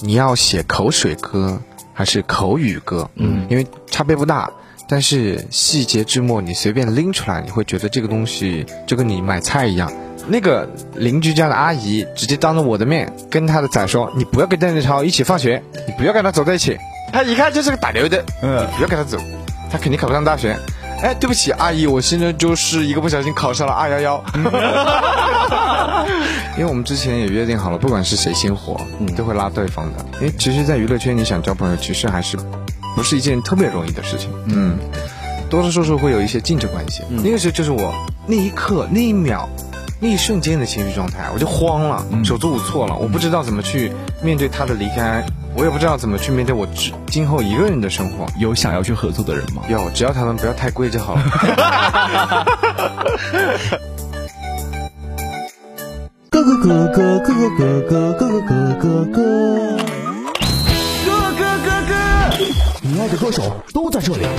你要写口水歌还是口语歌，因为差别不大，但是细节之末你随便拎出来，你会觉得这个东西就跟你买菜一样。那个邻居家的阿姨直接当着我的面跟她的仔说，你不要跟邓建超一起放学，你不要跟他走在一起，他一看就是个打流的，不要跟他走，他肯定考不上大学。哎，对不起阿姨，我现在就是一个不小心考上了211。因为我们之前也约定好了，不管是谁先火，都会拉对方的。因为其实在娱乐圈你想交朋友，其实还是不是一件特别容易的事情。多多少少会有一些竞争关系。那个时候就是我那一刻那一秒那一瞬间的情绪状态，我就慌了，手足无措了，我不知道怎么去面对他的离开，我也不知道怎么去面对我今后一个人的生活。 有想要去合作的人吗？ 有，只要他们不要太贵就好了。 咯咯咯咯咯咯咯咯咯咯咯，你爱的歌手都在这里。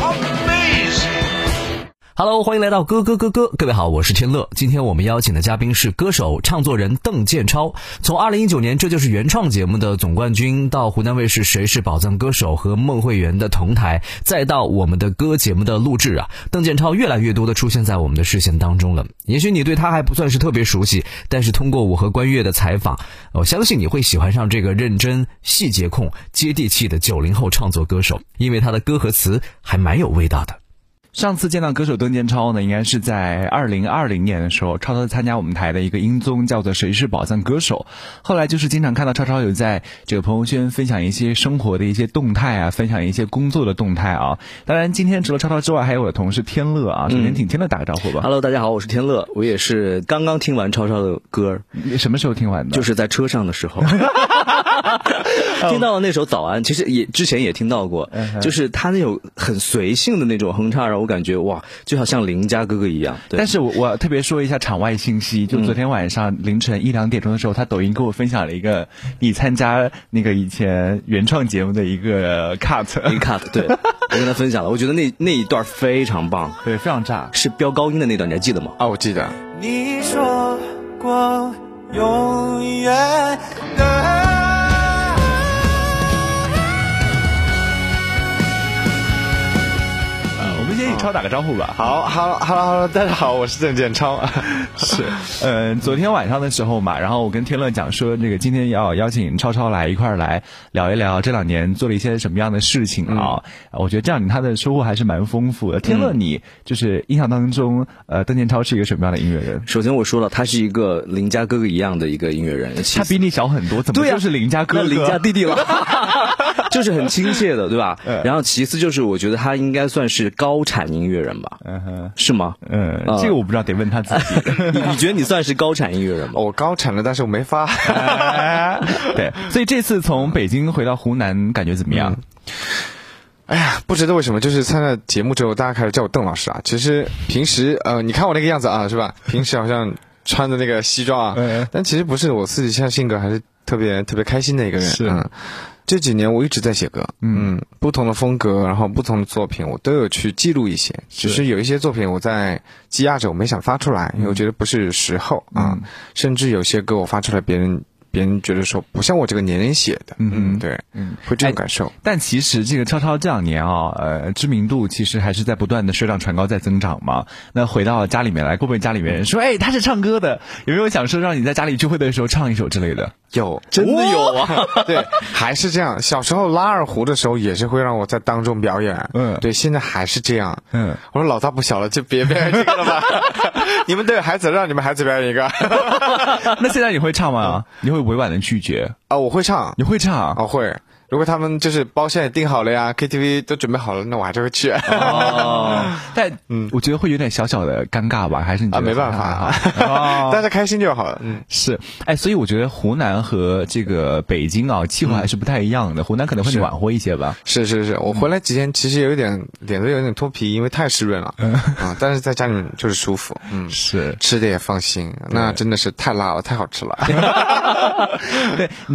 Hello， 欢迎来到歌，各位好，我是天乐。今天我们邀请的嘉宾是歌手、唱作人邓建超。从2019年这就是原创节目的总冠军，到湖南卫视谁是宝藏歌手和孟慧圆的同台，再到我们的歌节目的录制啊，邓建超越来越多的出现在我们的视线当中了。也许你对他还不算是特别熟悉，但是通过我和关悦的采访，我相信你会喜欢上这个认真、细节控、接地气的90后创作歌手，因为他的歌和词还蛮有味道的。 上次见到歌手邓建超呢，应该是在2020年的时候，超超参加我们台的一个音综，叫做《谁是宝藏歌手》。后来就是经常看到超超有在这个朋友圈分享一些生活的一些动态啊，分享一些工作的动态啊。当然，今天除了超超之外，还有我的同事天乐啊。首先请天乐打个招呼吧。 Hello， 大家好，我是天乐，我也是刚刚听完超超的歌。 什么时候听完的？ 就是在车上的时候。听到了那首《早安》，其实之前也听到过，就是他那种很随性的那种哼唱，让我感觉哇，就好像邻家哥哥一样。 但是我特别说一下场外信息，就昨天晚上凌晨1、2点钟的时候，他抖音跟我分享了一个你参加那个以前原创节目的一个 cut， 对，我跟他分享了，我觉得那一段非常棒， 对，非常炸， 是飙高音的那段，你还记得吗？ 啊，我记得。 你说过永远的。 超打个招呼吧。 好 ，Hello， 大家好，我是邓建超。 是，昨天晚上的时候嘛，然后我跟天乐讲说，这个今天要邀请超超来一块儿来聊一聊这2年做了一些什么样的事情啊。我觉得这样他的收获还是蛮丰富的。天乐，你就是印象当中，邓建超是一个什么样的音乐人？ 首先我说了，他是一个邻家哥哥一样的一个音乐人。 他比你小很多，怎么就是邻家哥哥？ 邻家弟弟了。就是很亲切的，对吧？然后其次就是我觉得他应该算是高产音乐人吧，是吗？ 这个我不知道，得问他自己。 你觉得你算是高产音乐人吗？ 我高产了，但是我没发。 对，所以这次从北京回到湖南，感觉怎么样？ 哎呀，不知道为什么，就是参加节目之后，大家开始叫我邓老师啊。其实平时你看我那个样子啊，是吧？平时好像穿着那个西装啊，但其实不是，我私底下性格还是特别开心的一个人。 是。 这几年我一直在写歌，不同的风格，然后不同的作品，我都有去记录一些。只是有一些作品我在积压着，我没想发出来，因为我觉得不是时候啊。甚至有些歌我发出来，别人觉得说不像我这个年龄写的，对，会这种感受。 但其实这个超超这2年啊，知名度其实还是在不断的水涨船高，在增长嘛。那回到家里面来，会不会家里面人说，哎，他是唱歌的，有没有想说让你在家里聚会的时候唱一首之类的？ 有， 真的有啊。 对，还是这样。小时候拉二胡的时候也是会让我在当中表演，对，现在还是这样。我说老大不小了，就别表演这个了吧。你们都有孩子，让你们孩子表演一个。 那现在你会唱吗？你会委婉的拒绝啊？我会唱。 你会唱？ 我会。如果他们就是包厢也订好了呀 ，KTV 都准备好了，那我还是会去。 但我觉得会有点小小的尴尬吧，还是你觉得没办法，但是开心就好了。 是，所以我觉得湖南和这个北京啊，气候还是不太一样的。湖南可能会暖和一些吧。 是，我回来几天其实有点脸都有点脱皮，因为太湿润了。但是在家里面就是舒服。是，吃的也放心。那真的是太辣了，太好吃了。 对，你知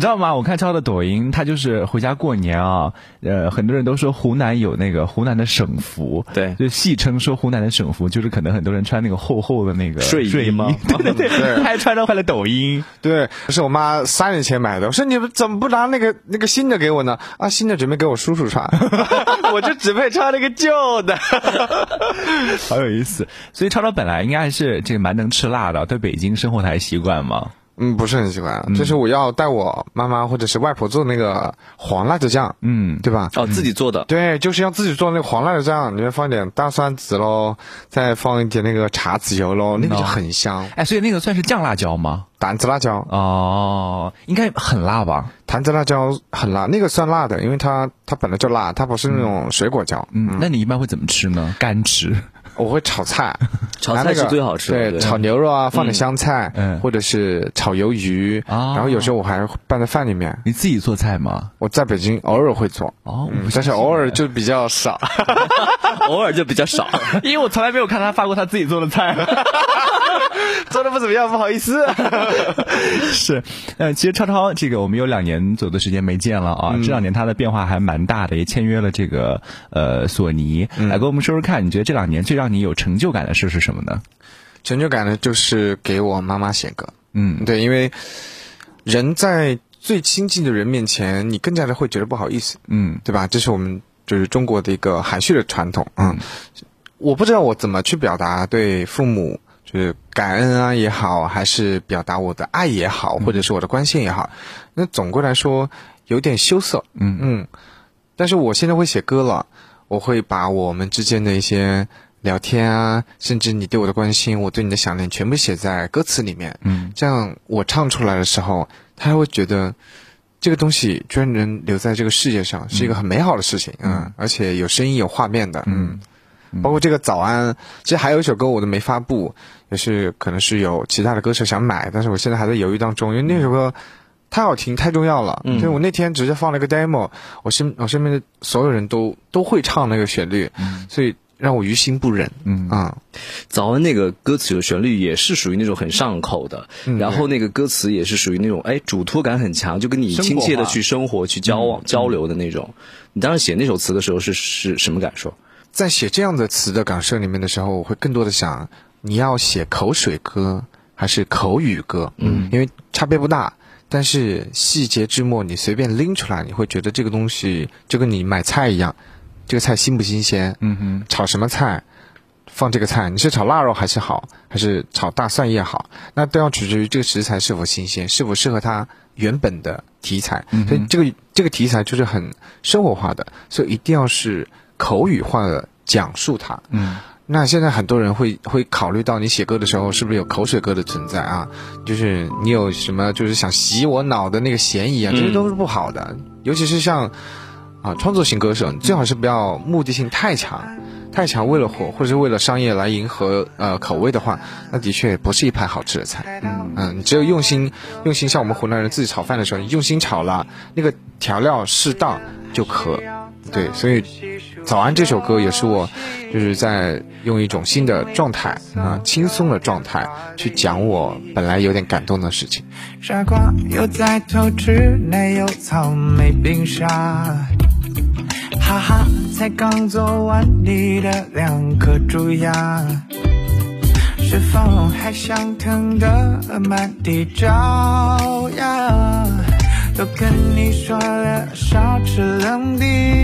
知道吗？我看超的抖音，他就是回家过年啊，很多人都说湖南有那个湖南的省服， 对， 就戏称说湖南的省服，就是可能很多人穿那个厚厚的那个睡衣吗？ 对，他还穿着拍了抖音。 对，是我妈3年前买的。我说你们怎么不拿那个新的给我呢？啊，新的准备给我叔叔穿，我就只配穿那个旧的。 好有意思。所以超超本来应该还是这个蛮能吃辣的，对北京生活台习惯吗？ 不是很喜欢，就是我要带我妈妈或者是外婆做那个黄辣椒酱，对吧？ 哦，自己做的。 对，就是要自己做那个黄辣椒酱，里面放一点大蒜子喽，再放一点那个茶籽油喽，那个就很香。 哎，所以那个算是酱辣椒吗？ 坛子辣椒。 哦，应该很辣吧？ 坛子辣椒很辣，那个算辣的，因为它本来就辣，它不是那种水果椒。 那你一般会怎么吃呢？干吃？ 我会炒菜， 炒菜是最好吃的。 对，炒牛肉啊，放点香菜，或者是炒鱿鱼，然后有时候我还拌在饭里面。 你自己做菜吗？ 我在北京偶尔会做，但是偶尔就比较少， 偶尔就比较少， 因为我从来没有看他发过他自己做的菜。 做的不怎么样，不好意思。 是，其实超超这个我们有2年左右的时间没见了啊，这2年他的变化还蛮大的，也签约了这个索尼。来跟我们说说看，你觉得这2年最让你有成就感的事是什么呢？ 成就感呢，就是给我妈妈写歌。对，因为人在最亲近的人面前，你更加的会觉得不好意思。对吧？这是我们就是中国的一个含蓄的传统。我不知道我怎么去表达对父母。就是感恩啊也好，还是表达我的爱也好，或者是我的关心也好，那总归来说有点羞涩。但是我现在会写歌了，我会把我们之间的一些聊天啊，甚至你对我的关心，我对你的想念，全部写在歌词里面。这样我唱出来的时候，他会觉得这个东西居然能留在这个世界上，是一个很美好的事情。而且有声音有画面的。包括这个早安，其实还有一首歌我都没发布，也是可能是有其他的歌手想买，但是我现在还在犹豫当中，因为那首歌太好听太重要了。所以我那天直接放了个 demo， 我身边的所有人都会唱那个旋律，所以让我于心不忍。 早安那个歌词有旋律也是属于那种很上口的，然后那个歌词也是属于那种嘱托感很强，就跟你亲切的去生活去交往交流的那种。你当时写那首词的时候是什么感受？ 在写这样的词的感受里面的时候，我会更多的想，你要写口水歌还是口语歌？因为差别不大，但是细节之末，你随便拎出来，你会觉得这个东西就跟你买菜一样，这个菜新不新鲜？炒什么菜，放这个菜，你是炒腊肉还是好，还是炒大蒜叶好？那都要取决于这个食材是否新鲜，是否适合它原本的题材。所以这个题材就是很生活化的，所以一定要是口语化的讲述它。那现在很多人会考虑到你写歌的时候是不是有口水歌的存在啊？就是你有什么就是想洗我脑的那个嫌疑啊，这些都是不好的。尤其是像创作型歌手，你最好是不要目的性太强，为了火或者是为了商业来迎合口味的话，那的确不是一盘好吃的菜。你只有用心，像我们湖南人自己炒饭的时候，你用心炒了，那个调料适当就可。对，所以早安这首歌也是我就是在用一种新的状态轻松的状态去讲我本来有点感动的事情。 傻瓜又在偷吃奶油草莓冰沙，哈哈，才刚做完你的2颗蛀牙，是否还想疼得满地找呀？都跟你说了少吃冷的，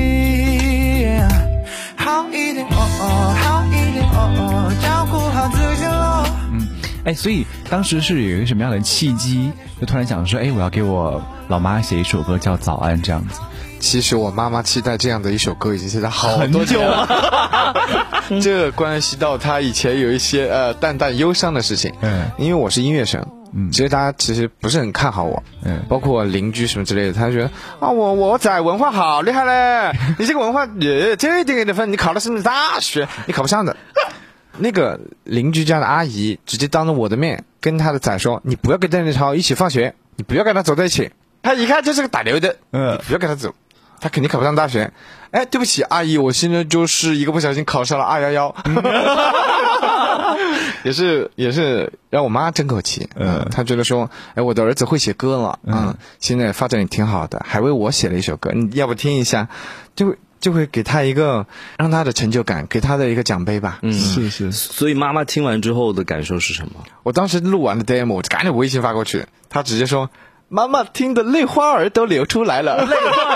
好一点好一点照顾好自己咯。 所以当时是有一个什么样的契机，就突然想说我要给我老妈写一首歌叫早安这样子。 其实我妈妈期待这样的一首歌已经期待好多久了。这关系到她以前有一些淡淡忧伤的事情。因为我是音乐生，其实大家其实不是很看好我，包括邻居什么之类的，他觉得我在文化好厉害嘞，你这个文化这一点分，你考的是大学，你考不上的。那个邻居家的阿姨直接当着我的面跟他的仔说，你不要跟邓丽超一起放学，你不要跟他走在一起，他一看就是个打流的，你不要跟他走，他肯定考不上大学。对不起阿姨，我现在就是一个不小心考上了211。 也是让我妈争口气。她觉得说，哎，我的儿子会写歌了，现在发展也挺好的，还为我写了一首歌，你要不听一下？就会给他一个让他的成就感，给他的一个奖杯吧。 是。 所以妈妈听完之后的感受是什么？ 我当时录完了 demo，我就赶紧微信发过去，他直接说：“妈妈听的泪花儿都流出来了。”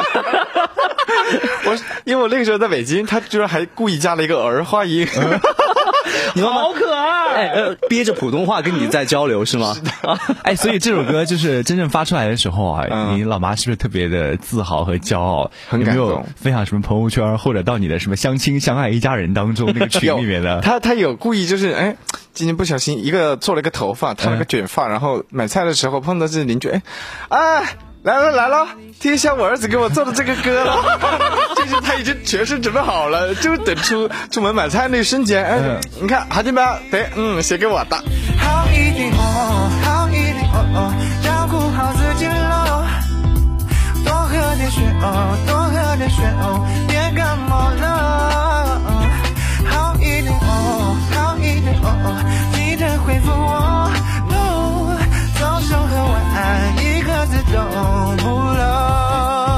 因为我那个时候在北京，他居然还故意加了一个儿化音。 你妈妈好可爱，憋着普通话跟你在交流是吗？ 所以这首歌就是真正发出来的时候啊，你老妈是不是特别的自豪和骄傲？ 很感动。 有没有分享什么朋友圈，或者到你的什么相亲相爱一家人当中那个群里面的？ 他有故意就是今天不小心做了一个头发，烫了个卷发，然后买菜的时候碰到这邻居，来了，听一下我儿子给我做的这个歌了。就是他已经全身准备好了，就等出门买菜那瞬间，你看好听吧？对，写给我的。 好一点好一点照顾好自己喽，多喝点水多喝点水别感冒了。好一点好一点记得回复我。No， 早上和晚安一个字都不漏。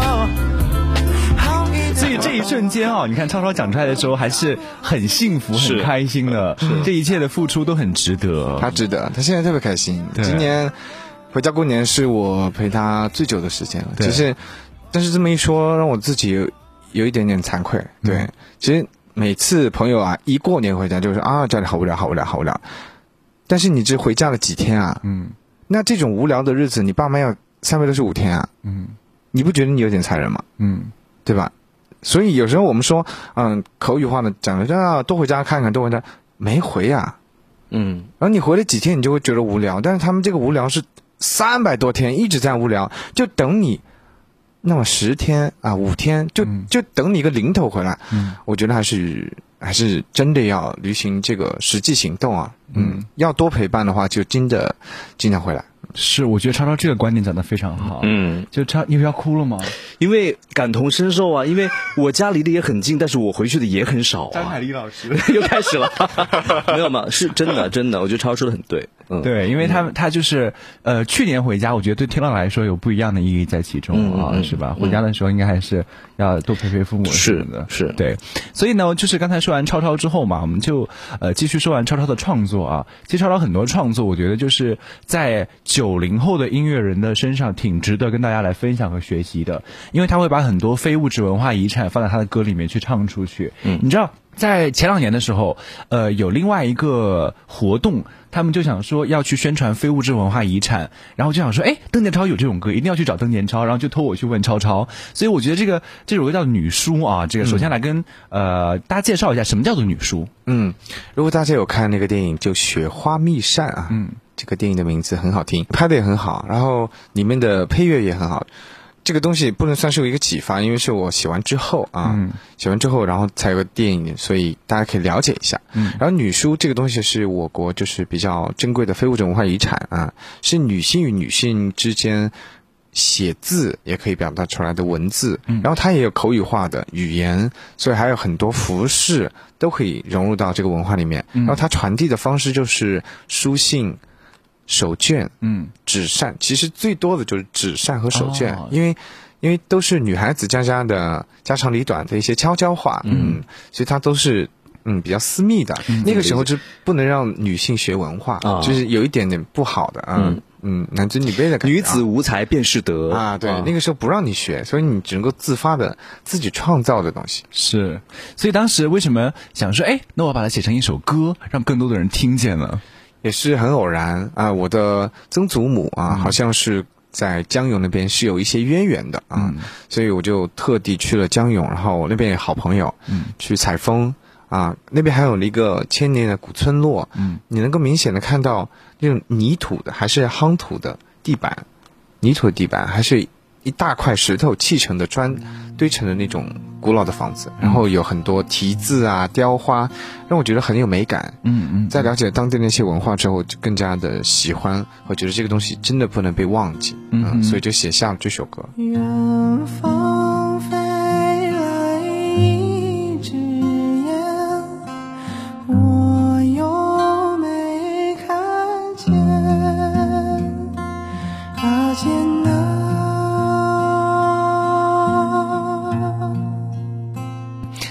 所以这一瞬间你看超超讲出来的时候还是很幸福很开心的，这一切的付出都很值得。 他值得，他现在特别开心。今年回家过年是我陪他最久的时间了。其实，但是这么一说，让我自己有一点点惭愧。对，其实每次朋友一过年回家就说家里好无聊好无聊好无聊，但是你只回家了几天那这种无聊的日子，你爸妈要365天你不觉得你有点残忍吗？对吧？所以有时候我们说口语化的讲的多回家看看，多回家没回然后你回了几天你就会觉得无聊，但是他们这个无聊是300多天一直在无聊，就等你那么10天5天就等你一个零头回来。我觉得还是真的要履行这个实际行动要多陪伴的话就真的经常回来。 是，我觉得超超这个观点讲得非常好。就你要哭了吗？ 因为感同身受因为我家离得也很近，但是我回去的也很少张海丽老师又开始了。没有嘛，是真的，我觉得超超说的很对。 对，因为他就是去年回家，我觉得对天乐来说有不一样的意义在其中是吧？回家的时候应该还是要多陪陪父母什么的。 是对，所以呢，就是刚才说完超超之后嘛，我们就继续说完超超的创作其实超超很多创作，我觉得就是在90后的音乐人的身上挺值得跟大家来分享和学习的，因为他会把很多非物质文化遗产放在他的歌里面去唱出去。你知道在前2年的时候有另外一个活动，他们就想说要去宣传非物质文化遗产，然后就想说邓建超有这种歌，一定要去找邓建超，然后就托我去问超超。所以我觉得这首歌叫女书这个首先来跟大家介绍一下什么叫做女书。 如果大家有看那个电影就雪花秘扇这个电影的名字很好听，拍的也很好，然后里面的配乐也很好。这个东西不能算是有一个启发，因为是我写完之后写完之后然后才有个电影，所以大家可以了解一下。然后女书这个东西是我国就是比较珍贵的非物质文化遗产是女性与女性之间写字也可以表达出来的文字，然后它也有口语化的语言，所以还有很多服饰都可以融入到这个文化里面。然后它传递的方式就是书信、手绢、纸扇，其实最多的就是纸扇和手绢，因为都是女孩子家的家长里短的一些悄悄话，所以它都是比较私密的。那个时候就不能让女性学文化，就是有一点点不好的男尊女卑的感觉。 女子无才便是德对，那个时候不让你学，所以你只能够自发的自己创造的东西。 是，所以当时为什么想说那我把它写成一首歌，让更多的人听见呢？ 也是很偶然我的曾祖母好像是在江永那边是有一些渊源的所以我就特地去了江永，然后我那边有好朋友去采风那边还有一个1000年的古村落你能够明显的看到那种泥土的还是夯土的地板，泥土的地板还是一大块石头砌成的砖堆成的那种古老的房子，然后有很多题字雕花，让我觉得很有美感。在了解当地那些文化之后，就更加的喜欢，我觉得这个东西真的不能被忘记。所以就写下了这首歌。 远方飞来一只雁，我又没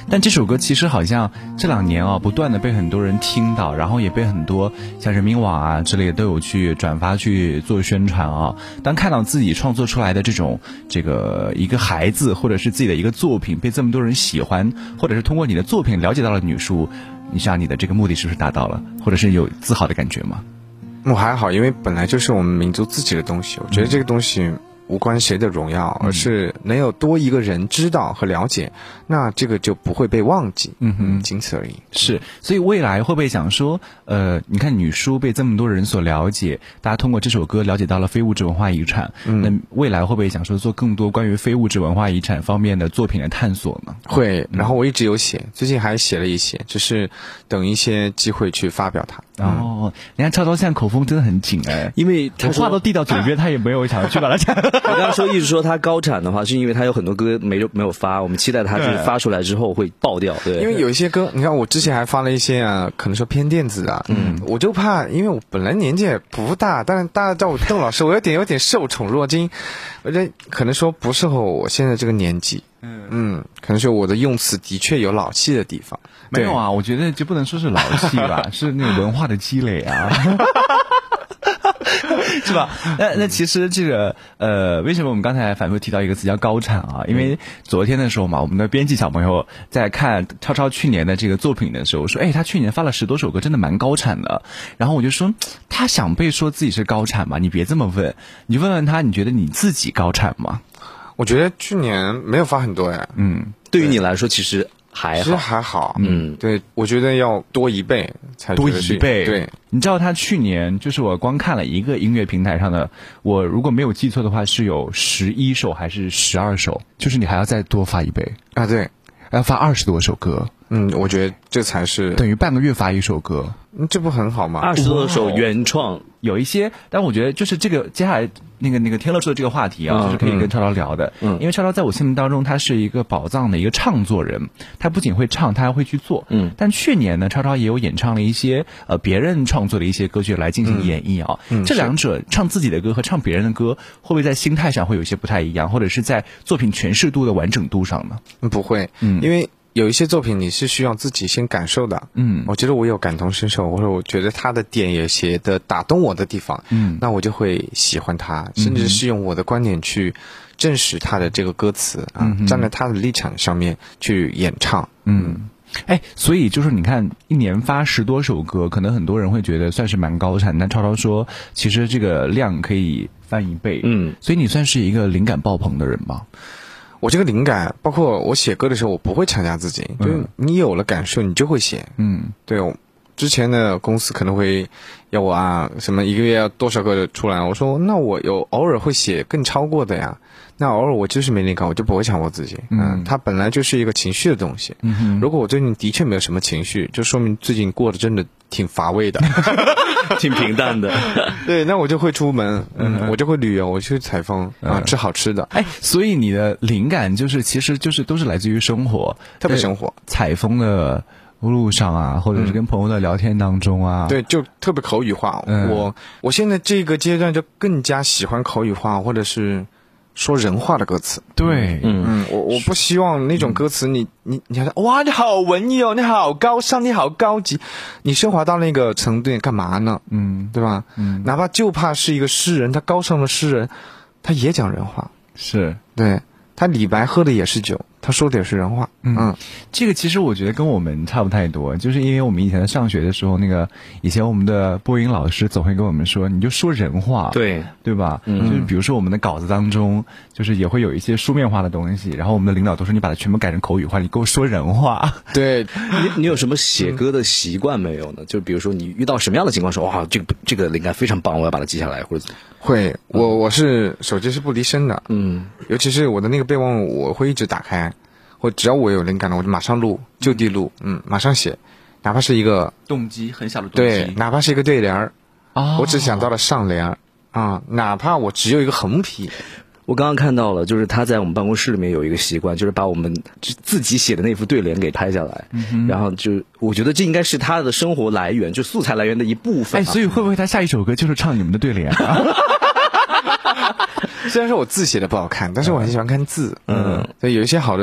但这首歌其实好像这2年啊，不断的被很多人听到，然后也被很多像人民网啊之类的都有去转发去做宣传啊。当看到自己创作出来的这个一个孩子或者是自己的一个作品被这么多人喜欢，或者是通过你的作品了解到了女书，你想你的这个目的是不是达到了，或者是有自豪的感觉吗？ 我还好，因为本来就是我们民族自己的东西，我觉得这个东西无关谁的荣耀，而是能有多一个人知道和了解，那这个就不会被忘记。仅此而已。 是，所以未来会不会想说，你看女书被这么多人所了解，大家通过这首歌了解到了非物质文化遗产，那未来会不会想说做更多关于非物质文化遗产方面的作品的探索呢？ 会，然后我一直有写，最近还写了一些，就是等一些机会去发表它。 你看超超现在口风真的很紧哎， 因为他话都递到嘴边，他也没有想要去把它讲。 我刚刚说一直说他高产的话，是因为他有很多歌没有发，我们期待他就是发出来之后会爆掉。对， 因为有一些歌，你看我之前还发了一些可能说偏电子的，我就怕，因为我本来年纪也不大，但是大家叫我邓老师，我有点受宠若惊，我觉得可能说不适合我现在这个年纪。可能说我的用词的确有老气的地方。 没有啊，我觉得就不能说是老气吧，是那个文化的积累啊。是吧？那其实这个为什么我们刚才反复提到一个词叫高产啊？因为昨天的时候嘛，我们的编辑小朋友在看超超去年的这个作品的时候说，他去年发了10多首歌，真的蛮高产的。然后我就说，他想被说自己是高产吗？你别这么问，你就问问他，你觉得你自己高产吗？ 我觉得去年没有发很多呀。 对于你来说其实还好。对，我觉得要多1倍才多1倍。 对， 你知道他去年就是我光看了一个音乐平台上的，我如果没有记错的话是有11首还是12首，就是你还要再多发1倍啊？对， 要发20多首歌。 我觉得这才是等于半个月发1首歌， 这不很好吗 ？20多首原创有一些，但我觉得就是这个接下来那个天乐说的这个话题啊，就是可以跟超超聊的。因为超超在我心目当中，他是一个宝藏的一个唱作人，他不仅会唱，他还会去做。但去年呢，超超也有演唱了一些别人创作的一些歌曲来进行演绎啊。这两者唱自己的歌和唱别人的歌，会不会在心态上会有一些不太一样，或者是在作品诠释度的完整度上呢？ 不会，因为有一些作品你是需要自己先感受的。我觉得我有感同身受，或者我觉得他的点也写的打动我的地方，那我就会喜欢他，甚至是用我的观点去证实他的这个歌词站在他的立场上面去演唱。 所以就是你看一年发10多首歌，可能很多人会觉得算是蛮高产，但超超说其实这个量可以翻1倍。所以你算是一个灵感爆棚的人吗？ 我这个灵感，包括我写歌的时候，我不会强加自己，就是你有了感受，你就会写。对，之前的公司可能会要我什么1个月要多少个出来，我说那我偶尔会写更超过的呀，那偶尔我就是没灵感，我就不会强迫自己。它本来就是一个情绪的东西。如果我最近的确没有什么情绪，就说明最近过得真的挺乏味的。 挺平淡的。 对，那我就会出门，我就会旅游，我去采风吃好吃的。 所以你的灵感其实都是来自于生活， 特别生活， 采风的路上啊，或者是跟朋友的聊天当中啊。 对，就特别口语化。我现在这个阶段就更加喜欢口语化，或者是说人话的歌词。 对， 我不希望那种歌词你好像哇你好文艺哦，你好高尚，你好高级，你升华到那个程度干嘛呢？对吧？哪怕就怕是一个诗人，他高尚的诗人，他也讲人话。 是， 对，他李白喝的也是酒，他说的也是人话。 这个其实我觉得跟我们差不太多，就是因为我们以前在上学的时候，以前我们的播音老师总会跟我们说，你就说人话，对吧？就是比如说我们的稿子当中，就是也会有一些书面化的东西，然后我们的领导都说你把它全部改成口语化，你给我说人话。 对， 你有什么写歌的习惯没有呢？就比如说你遇到什么样的情况说哇这个灵感非常棒，我要把它记下来，或者会，我是手机是不离身的，尤其是我的那个备忘录，我会一直打开。或只要我有灵感了，我就马上录，就地录，马上写，哪怕是一个动机很小的动机， 对，哪怕是一个对联我只想到了上联哪怕我只有一个横批。 我刚刚看到了，就是他在我们办公室里面有一个习惯，就是把我们自己写的那副对联给拍下来，然后就我觉得这应该是他的生活来源，就素材来源的一部分。 所以会不会他下一首歌就是唱你们的对联啊？ 虽然说我字写的不好看，但是我很喜欢看字。所以有一些好的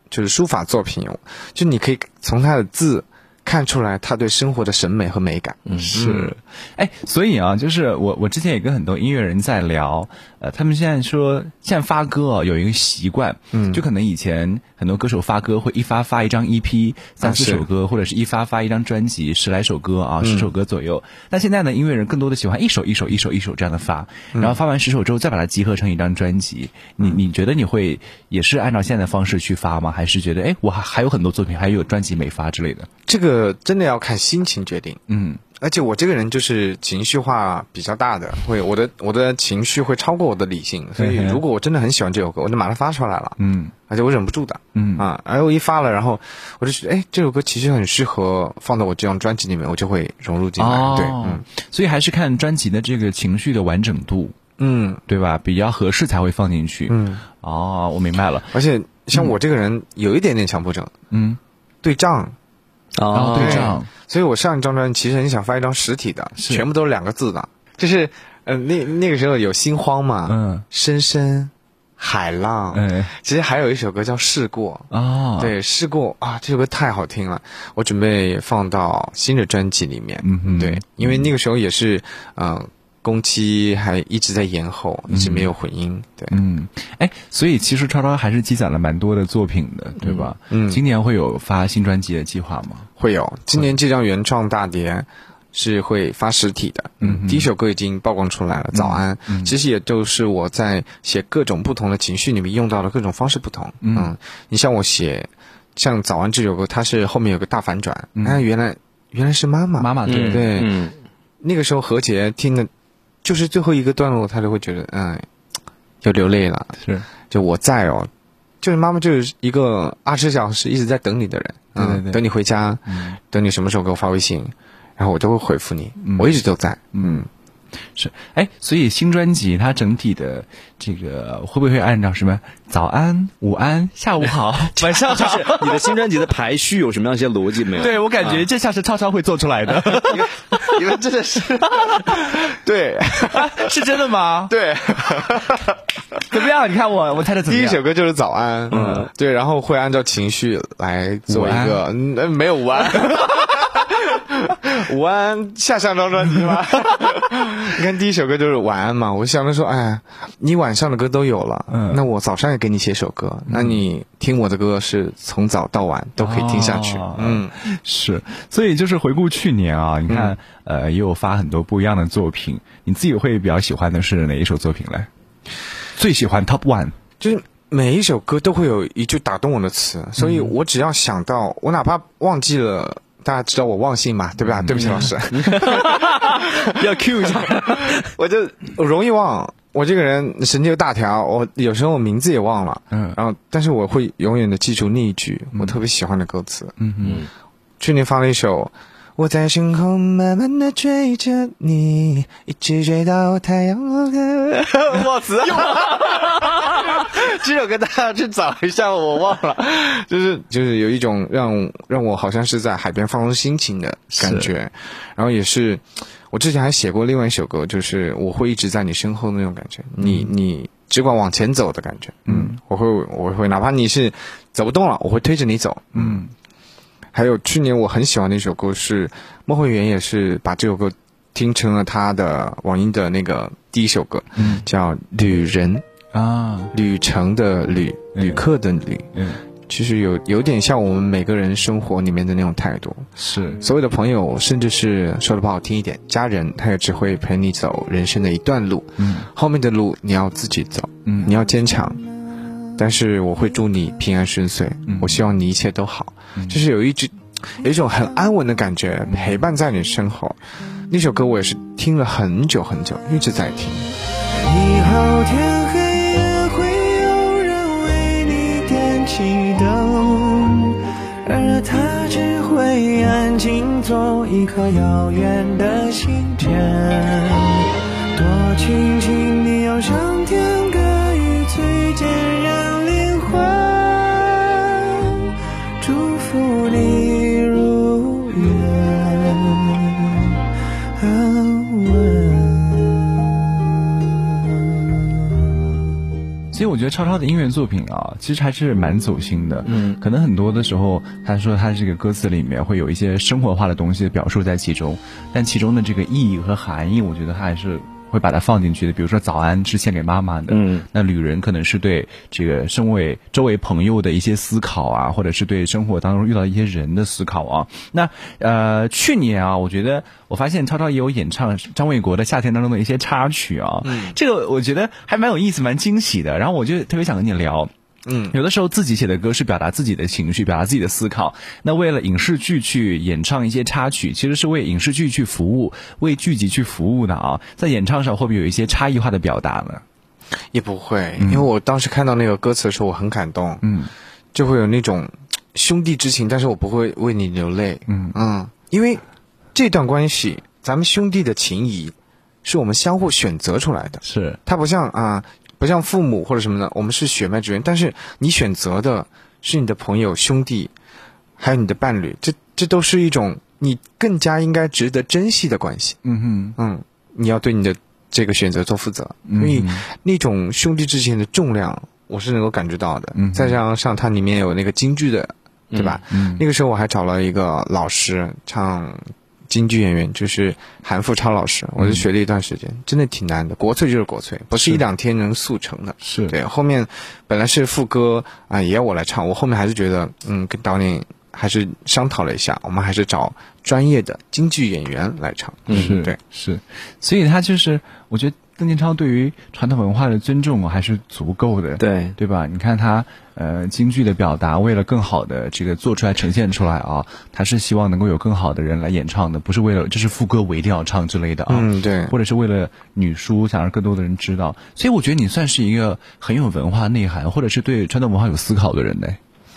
就是书法作品，就你可以从他的字看出来他对生活的审美和美感。 是，所以啊，就是我之前也跟很多音乐人在聊，他们现在发歌有一个习惯，就可能以前很多歌手发歌会一发一张 EP 3-4首歌，或者是一发一张专辑10来首歌啊，10首歌左右。但现在呢，音乐人更多的喜欢一首这样的发，然后发完10首之后再把它集合成一张专辑。你觉得你会也是按照现在的方式去发吗？还是觉得我还有很多作品，还有专辑没发之类的？ 这个真的要看心情决定。而且我这个人就是情绪化比较大的，我的情绪会超过我的理性，所以如果我真的很喜欢这首歌，我就马上发出来了。而且我忍不住的。而我一发了，然后我就觉得，这首歌其实很适合放到我这张专辑里面，我就会融入进来。对， 所以还是看专辑的这个情绪的完整度，对吧？比较合适才会放进去。我明白了。 而且像我这个人有一点点强迫症，对仗。 对仗， 所以我上一张专辑其实很想发一张实体的，全部都是2个字的，就是那个时候有心慌嘛，深深海浪，其实还有一首歌叫试过，对，试过啊，这首歌太好听了，我准备放到新的专辑里面。对，因为那个时候也是工期还一直在延后，一直没有混音。对， 所以其实超超还是积攒了蛮多的作品的，对吧？今年会有发新专辑的计划吗？ 会有，今年这张原创大碟是会发实体的。第一首歌已经曝光出来了，早安。其实也就是我在写各种不同的情绪里面用到的各种方式不同。你像我写像早安这首歌，它是后面有个大反转，原来是妈妈，对。那个时候何洁听的就是最后一个段落，他就会觉得就流泪了。 是， 就我在就是妈妈就是一个24小时一直在等你的人。等你回家，等你什么时候给我发微信，然后我都会回复你。我一直都在。 是，所以新专辑它整体的这个会不会按照什么早安、午安、下午好、晚上好？ 就是你的新专辑的排序有什么样一些逻辑没有？ 对，我感觉这像是超超会做出来的。 你们真的是，对， 是真的吗？ 对。 怎么样？你看我猜的怎么样？ 第一首歌就是早安，对，然后会按照情绪来做一个，没有午安。午安下张专辑吗？你看第一首歌就是晚安嘛，我想着说，你晚上的歌都有了，那我早上也给你写首歌，那你听我的歌是从早到晚都可以听下去。 是，所以就是回顾去年啊，你看也有发很多不一样的作品，你自己会比较喜欢的是哪一首作品嘞？最喜欢 Top One， 就是每一首歌都会有一句打动我的词，所以我只要想到，我哪怕忘记了。大家知道我忘性嘛，对吧？对不起，老师， 要 Q 一下， 我容易忘。我这个人神经大条，我有时候名字也忘了，然后但是我会永远的记住那一句我特别喜欢的歌词。去年发了一首。我在身后慢慢的追着你，一直追到太阳落下。忘词，这首歌大家去找一下，我忘了。就是有一种让我好像是在海边放松心情的感觉，然后也是我之前还写过另外一首歌，就是我会一直在你身后的那种感觉，你只管往前走的感觉。我会哪怕你是走不动了，我会推着你走。还有去年我很喜欢的一首歌是莫慧媛，也是把这首歌听成了他的网易的那个第一首歌，叫旅人旅程的旅客的旅。其实有点像我们每个人生活里面的那种态度。 是， 所有的朋友，甚至是说的不好听一点，家人他也只会陪你走人生的一段路，后面的路你要自己走，你要坚强。但是我会祝你平安顺遂，我希望你一切都好，就是有一种很安稳的感觉陪伴在你身后。那首歌我也是听了很久很久，一直在听。 以后天黑也会有人为你点起灯，而他只会安静做一颗遥远的心田。多庆幸你有上天给予最坚韧灵魂，祝福你如愿安稳。 所以我觉觉得超超的音乐作品啊，其实还是蛮走心的。可能很多的时候，他说他这个歌词里面会有一些生活化的东西表述在其中，但其中的这个意义和含义，我觉得他还是会把它放进去的。比如说早安是献给妈妈的，那旅人可能是对这个身为周围朋友的一些思考啊，或者是对生活当中遇到一些人的思考啊。那去年啊，我觉得我发现超超也有演唱张卫国的夏天当中的一些插曲啊，这个我觉得还蛮有意思，蛮惊喜的。然后我就特别想跟你聊。有的时候自己写的歌是表达自己的情绪，表达自己的思考。那为了影视剧去演唱一些插曲，其实是为影视剧去服务，为剧集去服务的啊。在演唱上会不会有一些差异化的表达呢？ 也不会，因为我当时看到那个歌词的时候，我很感动，就会有那种兄弟之情，但是我不会为你流泪，因为这段关系，咱们兄弟的情谊是我们相互选择出来的， 是它不像父母或者什么的，我们是血脉之缘，但是你选择的是你的朋友、兄弟，还有你的伴侣，这都是一种你更加应该值得珍惜的关系。你要对你的这个选择做负责，所以那种兄弟之间的重量，我是能够感觉到的。再加上它里面有那个京剧的，对吧？那个时候我还找了一个老师唱京剧演员，就是韩富超老师，我就学了一段时间，真的挺难的。国粹就是国粹，不是一两天能速成的。 是对，后面本来是副歌也要我来唱，我后面还是觉得，跟导演还是商讨了一下，我们还是找专业的京剧演员来唱。对， 是，所以他就是，我觉得邓建超对于传统文化的尊重还是足够的，对吧？你看他京剧的表达，为了更好的这个做出来呈现出来啊，他是希望能够有更好的人来演唱的，不是为了就是副歌我一定要唱之类的啊， 对， 或者是为了女书想让更多的人知道，所以我觉得你算是一个很有文化内涵，或者是对传统文化有思考的人呢。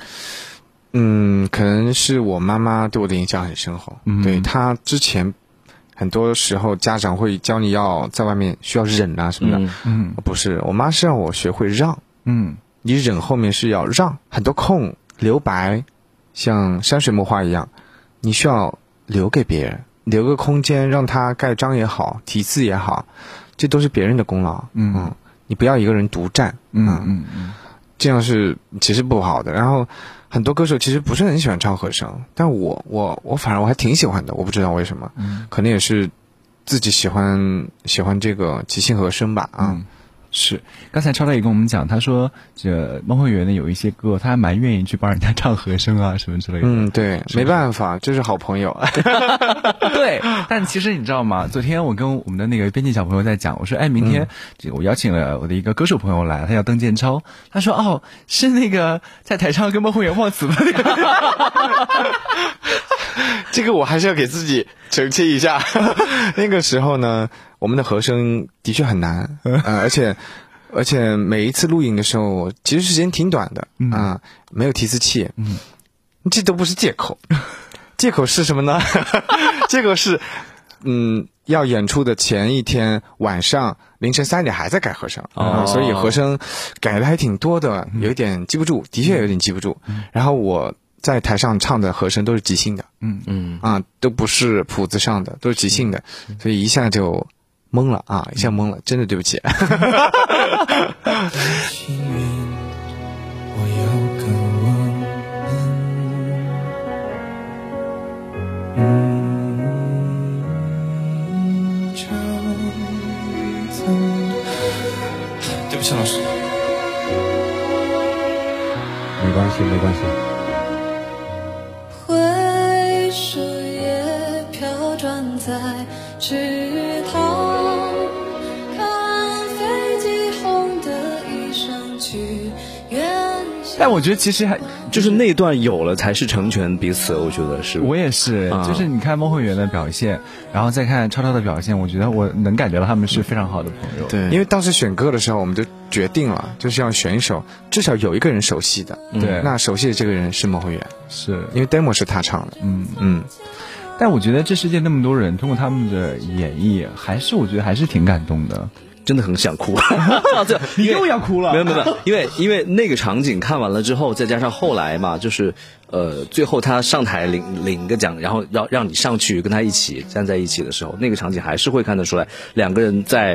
可能是我妈妈对我的影响很深厚，对，她之前很多时候家长会教你要在外面需要忍啊什么的，不是，我妈是让我学会让，你忍后面是要让，很多空留白，像山水墨画一样，你需要留给别人，留个空间让他盖章也好，题字也好，这都是别人的功劳，你不要一个人独占，这样是其实不好的。然后很多歌手其实不是很喜欢唱和声，但我反而我还挺喜欢的，我不知道为什么，可能也是自己喜欢这个即兴和声吧， 是，刚才超超也跟我们讲，他说这孟慧圆呢有一些歌，他还蛮愿意去帮人家唱和声啊什么之类的。 对，没办法，这是好朋友。 对，但其实你知道吗？昨天我跟我们的那个编辑小朋友在讲，我说，明天这个我邀请了我的一个歌手朋友来，他叫邓建超，他说，是那个在台上跟孟慧圆忘词的那个。 这个我还是要给自己澄清一下。那个时候呢，我们的和声的确很难，而且每一次录影的时候，其实时间挺短的，没有提词器，这都不是借口。借口是什么呢？借口是，要演出的前一天晚上凌晨3点还在改和声，所以和声改的还挺多的，有一点记不住，的确有点记不住。然后我在台上唱的和声都是即兴的，都不是谱子上的，都是即兴的，所以一下就懵了啊，一下懵了，真的对不起。 幸运我有个对不起老师， 没关系没关系。 回首也飘转在池塘，看飞机轰的一声去远乡。 但我觉得其实还就是那段有了才是成全彼此，我觉得是。 我也是，就是你看孟慧圆的表现，然后再看超超的表现，我觉得我能感觉到他们是非常好的朋友。 对，因为当时选歌的时候，我们就决定了，就是要选一首至少有一个人熟悉的。 对， 那熟悉的这个人是孟慧圆， 是因为 demo 是他唱的。 但我觉得这世界那么多人，通过他们的演绎，我觉得还是挺感动的。 真的很想哭。 你又要哭了？ 没有，因为那个场景看完了之后，再加上后来嘛，就是最后他上台领个奖，然后让你上去跟他一起站在一起的时候，那个场景还是会看得出来，两个人在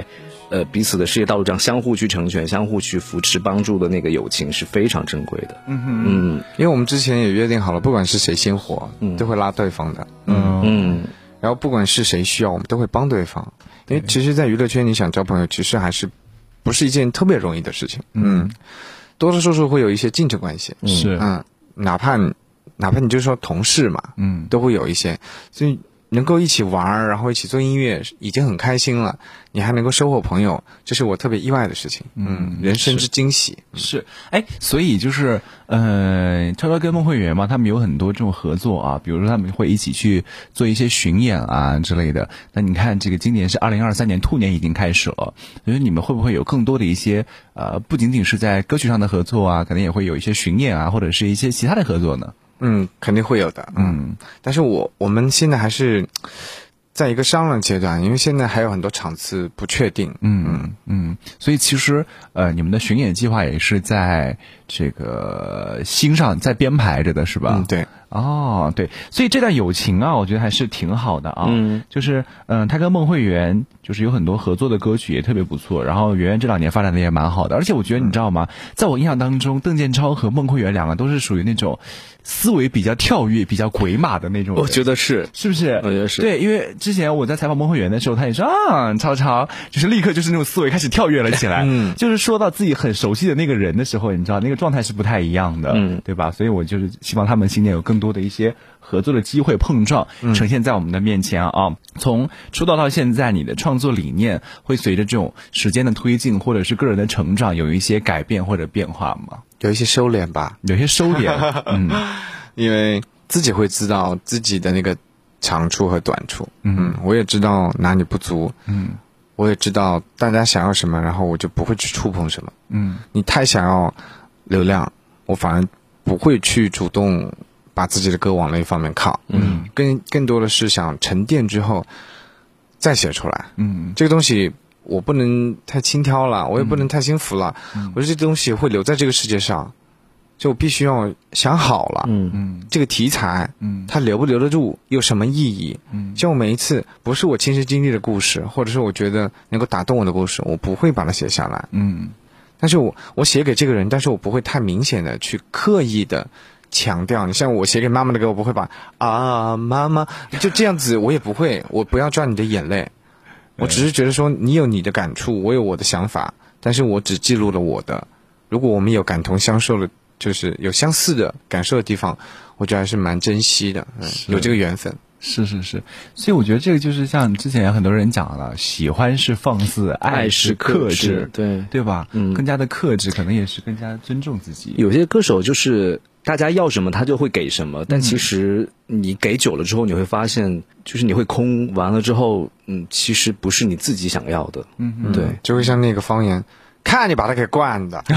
彼此的事业道路上相互去成全、相互去扶持、帮助的那个友情是非常珍贵的。 因为我们之前也约定好了，不管是谁先火，都会拉对方的。然后不管是谁需要，我们都会帮对方。因为其实，在娱乐圈，你想交朋友，其实还是不是一件特别容易的事情。多多少少会有一些竞争关系。 是， 哪怕你就说同事嘛，都会有一些，所以能够一起玩，然后一起做音乐，已经很开心了。你还能够收获朋友，这是我特别意外的事情。人生之惊喜。 是，所以就是超超跟孟慧圆嘛，他们有很多这种合作啊，比如说他们会一起去做一些巡演啊之类的。那你看，这个今年是2023年兔年已经开始了，所以你们会不会有更多的一些不仅仅是在歌曲上的合作啊，可能也会有一些巡演啊，或者是一些其他的合作呢？ 肯定会有的。但是我们现在还是在一个商量阶段，因为现在还有很多场次不确定。 所以其实你们的巡演计划也是在这个心上在编排着的，是吧？ 对。 对，所以这段友情啊，我觉得还是挺好的啊。就是他跟孟慧圆就是有很多合作的歌曲也特别不错，然后圆圆这2年发展的也蛮好的，而且我觉得你知道吗？在我印象当中，邓建超和孟慧圆两个都是属于那种思维比较跳跃、比较鬼马的那种人。 我觉得是不是？ 我觉得是。 对，因为之前我在采访孟慧圆的时候，他也说超超就是立刻就是那种思维开始跳跃了起来。就是说到自己很熟悉的那个人的时候，你知道那个状态是不太一样的，对吧？所以我就是希望他们今年有更多的一些合作的机会碰撞呈现在我们的面前啊。从出道到现在，你的创作理念会随着这种时间的推进或者是个人的成长有一些改变或者变化吗？ 有一些收敛吧， 有些收敛。 因为自己会知道自己的那个长处和短处。我也知道哪里不足。我也知道大家想要什么，然后我就不会去触碰什么。你太想要流量，我反而不会去主动把自己的歌往那一方面靠。更多的是想沉淀之后再写出来。这个东西我不能太轻佻了，我也不能太轻浮了。我觉得这东西会留在这个世界上，就必须要想好了。这个题材，它留不留得住，有什么意义？像我每一次不是我亲身经历的故事，或者是我觉得能够打动我的故事，我不会把它写下来。但是我写给这个人，但是我不会太明显的去刻意的强调。你像我写给妈妈的歌，我不会把妈妈就这样子，我也不会，我不要赚你的眼泪。我只是觉得说你有你的感触，我有我的想法，但是我只记录了我的。如果我们有感同相受的，就是有相似的感受的地方，我觉得还是蛮珍惜的。有这个缘分。 是，所以我觉得这个就是像之前很多人讲了，喜欢是放肆，爱是克制，对吧？更加的克制，可能也是更加尊重自己。 有些歌手就是大家要什么他就会给什么，但其实你给久了之后，你会发现就是你会空，完了之后，其实不是你自己想要的。对， 就会像那个方言。看你把他给惯的。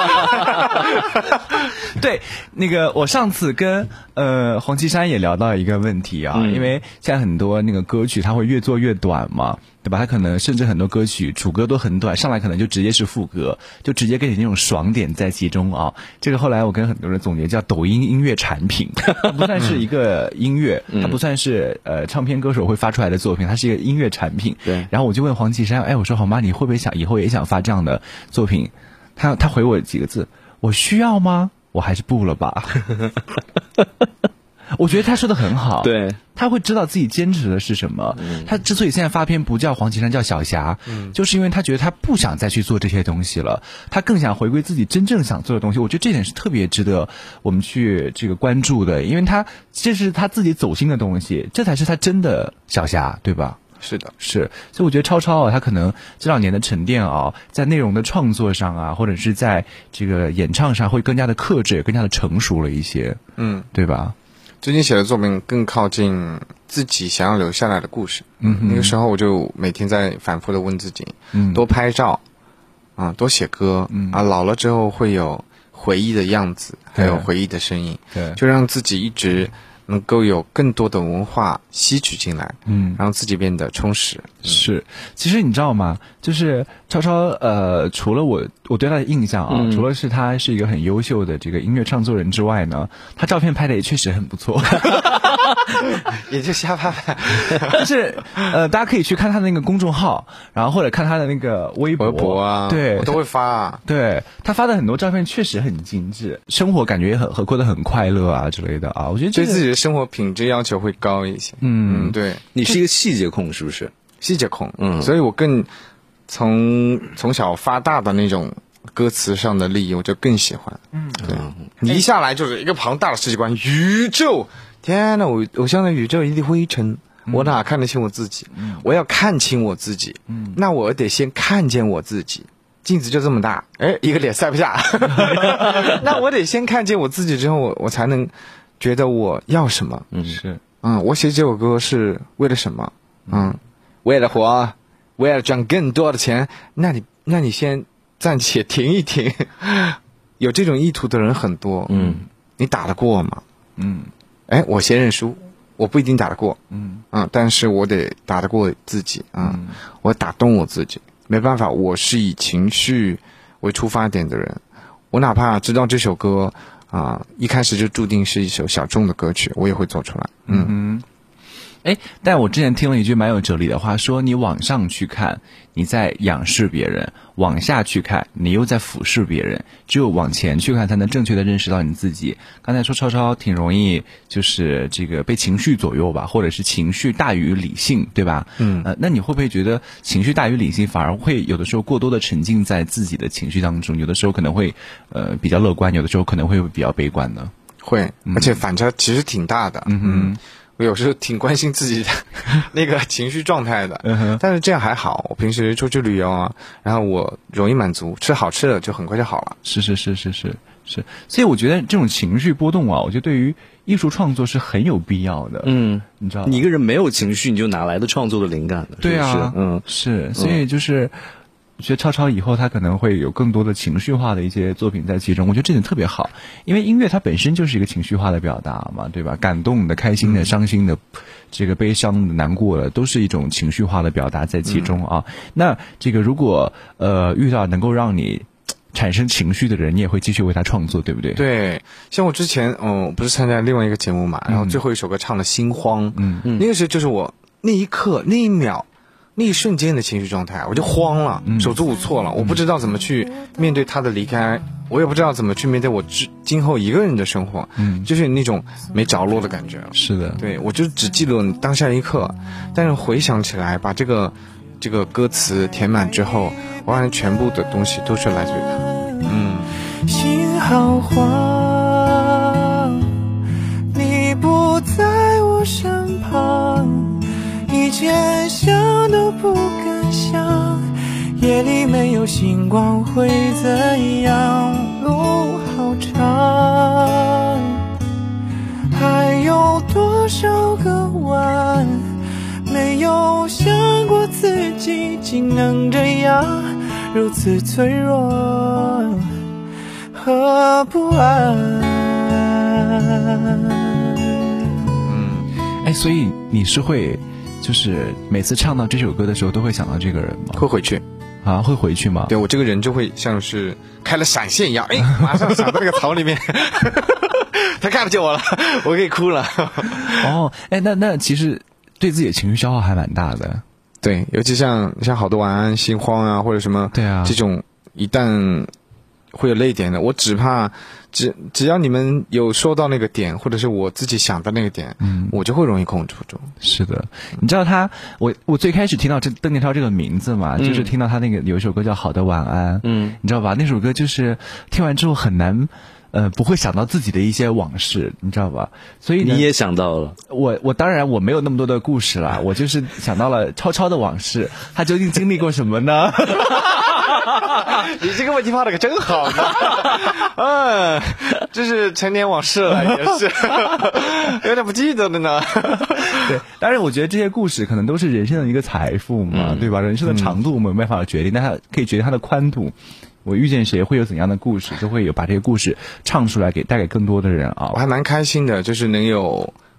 对，那个我上次跟黄绮珊也聊到一个问题啊，因为现在很多那个歌曲它会越做越短嘛，对吧？它可能甚至很多歌曲主歌都很短，上来可能就直接是副歌，就直接给你那种爽点在其中啊。这个后来我跟很多人总结叫抖音音乐产品，它不算是一个音乐，它不算是唱片歌手会发出来的作品，它是一个音乐产品。 对。 然后我就问黄绮珊，我说好妈，你会不会想以后也想发这样的作品？他回我几个字，我需要吗？我还是不了吧。我觉得他说的很好， 对， 他会知道自己坚持的是什么。他之所以现在发片不叫黄绮珊，叫小霞，就是因为他觉得他不想再去做这些东西了，他更想回归自己真正想做的东西。我觉得这点是特别值得我们去这个关注的，因为这是他自己走心的东西，这才是他真的小霞，对吧？ 是的， 是，所以我觉得超超啊，他可能这2年的沉淀啊，在内容的创作上啊，或者是在这个演唱上，会更加的克制，更加的成熟了一些，对吧？ 最近写的作品更靠近自己想要留下来的故事。那个时候我就每天在反复的问自己，多拍照，多写歌，老了之后会有回忆的样子，还有回忆的声音， 对， 就让自己一直能够有更多的文化吸取进来，让自己变得充实。 是，其实你知道吗？就是超超，除了我对他的印象啊，除了是他是一个很优秀的这个音乐创作人之外呢，他照片拍的也确实很不错。 也就瞎拍拍。 但是大家可以去看他的那个公众号，然后或者看他的那个微博啊， 对， 我都会发啊。 对，他发的很多照片确实很精致，生活感觉也很过得很快乐啊之类的啊。我觉得对自己的生活品质要求会高一些。对， 你是一个细节控是不是？ 细节控，所以我更从小发大的那种歌词上的利益，我就更喜欢。对，你一下来就是一个庞大的世界观，宇宙，天哪，我像那宇宙一粒灰尘，我哪看得清我自己？我要看清我自己，那我得先看见我自己。镜子就这么大，一个脸塞不下，那我得先看见我自己之后，我才能觉得我要什么。我写这首歌是为了什么？为了活，为了赚更多的钱。那你先暂且停一停。有这种意图的人很多。你打得过吗？我先认输，我不一定打得过。但是我得打得过自己。我打动我自己。没办法，我是以情绪为出发点的人。我哪怕知道这首歌一开始就注定是一首小众的歌曲，我也会做出来。 但我之前听了一句蛮有哲理的话，说你往上去看，你在仰视别人；往下去看，你又在俯视别人。只有往前去看，才能正确的认识到你自己。刚才说超超挺容易就是这个被情绪左右吧，或者是情绪大于理性，对吧？那你会不会觉得情绪大于理性，反而会有的时候过多的沉浸在自己的情绪当中？有的时候可能会比较乐观，有的时候可能会比较悲观呢？ 会，而且反差其实挺大的。我有时候挺关心自己的那个情绪状态的，但是这样还好。我平时出去旅游然后我容易满足，吃好吃的就很快就好了。 是，所以我觉得这种情绪波动我觉得对于艺术创作是很有必要的。你知道吗？ 你一个人没有情绪，你就哪来的创作的灵感呢？ 对啊，是，所以就是。我觉得超超以后他可能会有更多的情绪化的一些作品在其中，我觉得这点特别好，因为音乐它本身就是一个情绪化的表达嘛，对吧？感动的、开心的、伤心的、这个悲伤的、难过的，都是一种情绪化的表达在其中啊。那这个如果遇到能够让你产生情绪的人，你也会继续为他创作，对不对？ 对，像我之前不是参加另外一个节目嘛，然后最后一首歌唱了《心慌》，那个时候就是我那一刻那一秒。那一瞬间的情绪状态，我就慌了，手足无措了，我不知道怎么去面对他的离开，我也不知道怎么去面对我今后一个人的生活，就是那种没着落的感觉。 是的， 对，我就只记录当下一刻，但是回想起来，把这个歌词填满之后，我发现全部的东西都是来自于他。 心好慌，你不在我身旁，一切想都不敢想，夜里没有星光会怎样？路好长，还有多少个弯，没有想过自己竟能这样，如此脆弱和不安。 所以你是会就是每次唱到这首歌的时候都会想到这个人吗？ 会回去啊，会回去吗？ 对，我这个人就会像是开了闪现一样，马上想到那个槽里面他看不见我了，我可以哭了。 那其实对自己的情绪消耗还蛮大的。 对，尤其像好多晚安、心慌啊，或者什么， 对啊， 这种一旦会有泪点的，我只怕只要你们有说到那个点，或者是我自己想的那个点，我就会容易控制不住。 是的，你知道我最开始听到邓建超这个名字嘛，就是听到他那个有一首歌叫《好的晚安》，你知道吧？那首歌就是听完之后很难。不会想到自己的一些往事，你知道吧？所以你也想到了。 我当然我没有那么多的故事了，我就是想到了超超的往事，他究竟经历过什么呢？ 你这个问题发的可真好呢。这是陈年往事了，也是有点不记得了呢。 对，当然我觉得这些故事可能都是人生的一个财富嘛，对吧？人生的长度我们没办法决定，但它可以决定它的宽度。我遇见谁会有怎样的故事，就会有把这个故事唱出来，带给更多的人啊。 我还蛮开心的，就是能有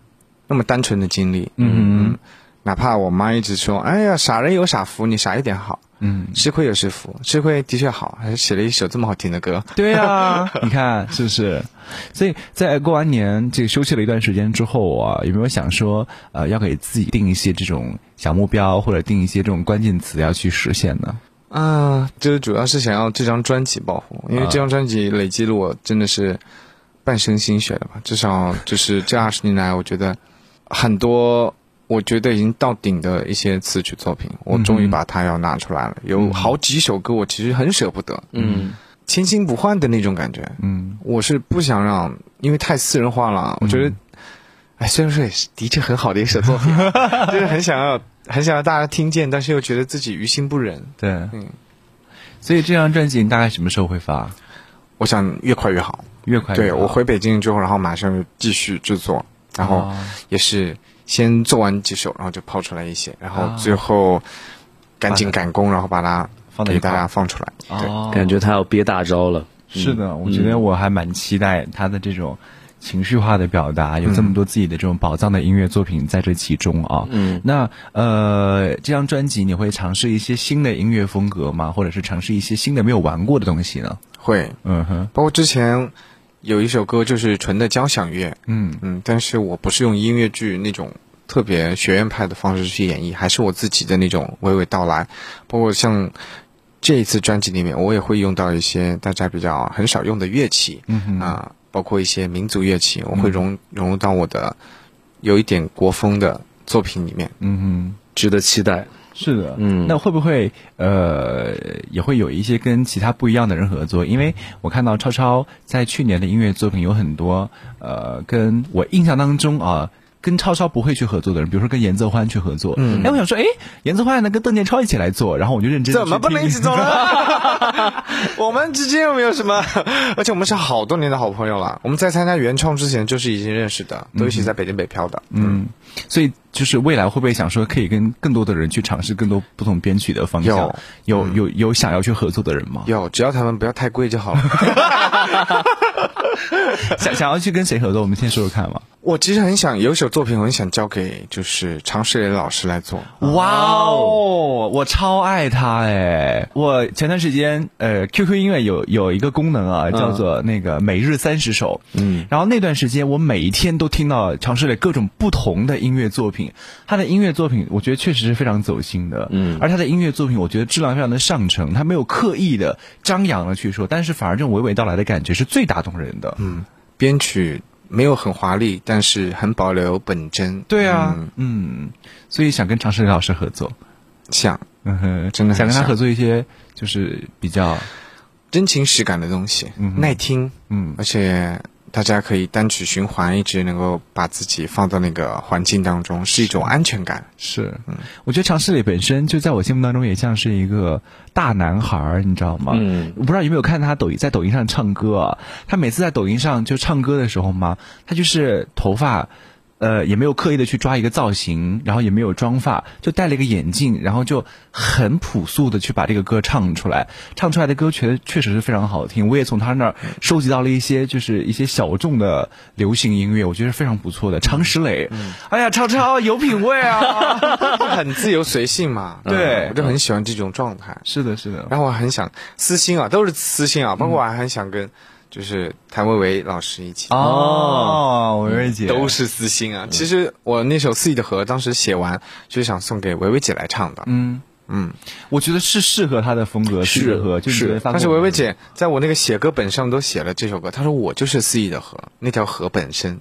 那么单纯的经历。哪怕我妈一直说，哎呀，傻人有傻福，你傻一点好。吃亏有是福，吃亏的确好，还写了一首这么好听的歌。 对啊，你看是不是？所以在过完年这个休息了一段时间之后啊，有没有想说要给自己定一些这种小目标，或者定一些这种关键词要去实现呢？ 就是主要是想要这张专辑爆红，因为这张专辑累积了我真的是半生心血了吧，至少就是这20年来，我觉得很多我觉得已经到顶的一些词曲作品，我终于把它要拿出来了。有好几首歌我其实很舍不得，千金不换的那种感觉。我是不想让，因为太私人化了。我觉得，虽然说也是的确很好的一首作品，就是很想要大家听见，但是又觉得自己于心不忍。 对，所以这张专辑你大概什么时候会发？ 我想越快越好， 越快越好。 对，我回北京之后，然后马上就继续制作，然后也是先做完几首，然后就抛出来一些，然后最后赶紧赶工，然后把它给大家放出来。对， 感觉他要憋大招了。 是的，我觉得我还蛮期待他的这种情绪化的表达，有这么多自己的这种宝藏的音乐作品在这其中啊。那这张专辑你会尝试一些新的音乐风格吗？或者是尝试一些新的没有玩过的东西呢？ 会，包括之前有一首歌就是纯的交响乐，但是我不是用音乐剧那种特别学院派的方式去演绎，还是我自己的那种娓娓道来。包括像这一次专辑里面，我也会用到一些大家比较很少用的乐器，包括一些民族乐器，我会融入到我的有一点国风的作品里面。 值得期待。 是的，那会不会也会有一些跟其他不一样的人合作？因为我看到超超在去年的音乐作品有很多跟我印象当中啊，跟超超不会去合作的人，比如说跟严泽欢去合作。我想说，严泽欢呢跟邓建超一起来做，然后我就认真地怎么不能一起做呢？我们之间又没有什么，而且我们是好多年的好朋友了。我们在参加原创之前就是已经认识的，都一起在北京北漂的。 所以就是未来会不会想说可以跟更多的人去尝试更多不同编曲的方向？有想要去合作的人吗？ 有，只要他们不要太贵就好了。 想要去跟谁合作？我们先说说看嘛。 我其实很想有一首作品，我很想交给就是常石磊老师来做。 哇哦，我超爱他哎！我前段时间QQ 音乐有一个功能啊，叫做那个每日30首。然后那段时间我每一天都听到常石磊各种不同的音乐作品，他的音乐作品我觉得确实是非常走心的。而他的音乐作品我觉得质量非常的上乘，他没有刻意的张扬的去说，但是反而这种娓娓道来的感觉是最打动人的。 编曲没有很华丽，但是很保留本真。 对啊，所以想跟常石磊老师合作， 真的想跟他合作一些就是比较真情实感的东西，耐听，而且大家可以单曲循环，一直能够把自己放到那个环境当中，是一种安全感。 是，我觉得常石磊本身就在我心目当中也像是一个大男孩，你知道吗？我不知道有没有看他在抖音上唱歌啊？他每次在抖音上就唱歌的时候嘛，他就是头发也没有刻意的去抓一个造型，然后也没有妆发，就戴了一个眼镜，然后就很朴素的去把这个歌唱出来的歌确实是非常好听。我也从他那儿收集到了一些就是一些小众的流行音乐，我觉得非常不错的。常石磊，哎呀，超超有品味啊， 很自由随性嘛。 对， 我就很喜欢这种状态。 是的，是的。 然后我很想私心啊，都是私心啊，包括我还很想跟就是谭维维老师一起维维姐都是私心啊。其实我那首《肆意的河》当时写完就是想送给维维姐来唱的。 我觉得是适合她的风格，适合就是。 但是维维姐在我那个写歌本上都写了这首歌，她说我就是肆意的河，那条河本身。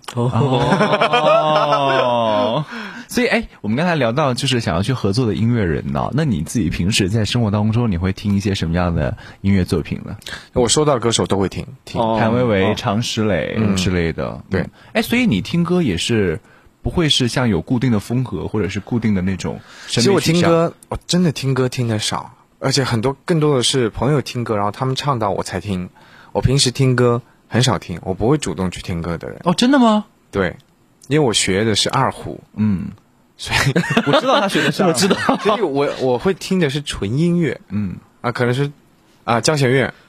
所以我们刚才聊到就是想要去合作的音乐人呢，那你自己平时在生活当中你会听一些什么样的音乐作品呢？ 我收到的歌手都会听谭维维、常石磊之类的。 对， 所以你听歌也是不会是像有固定的风格或者是固定的那种审美取向？ 其实我听歌，我真的听歌听得少，而且更多的是朋友听歌，然后他们唱到我才听。我平时听歌很少听，我不会主动去听歌的人。 真的吗？ 对，因为我学的是二胡。所以我知道他学的是二胡， 所以我会听的是纯音乐。可能是交响乐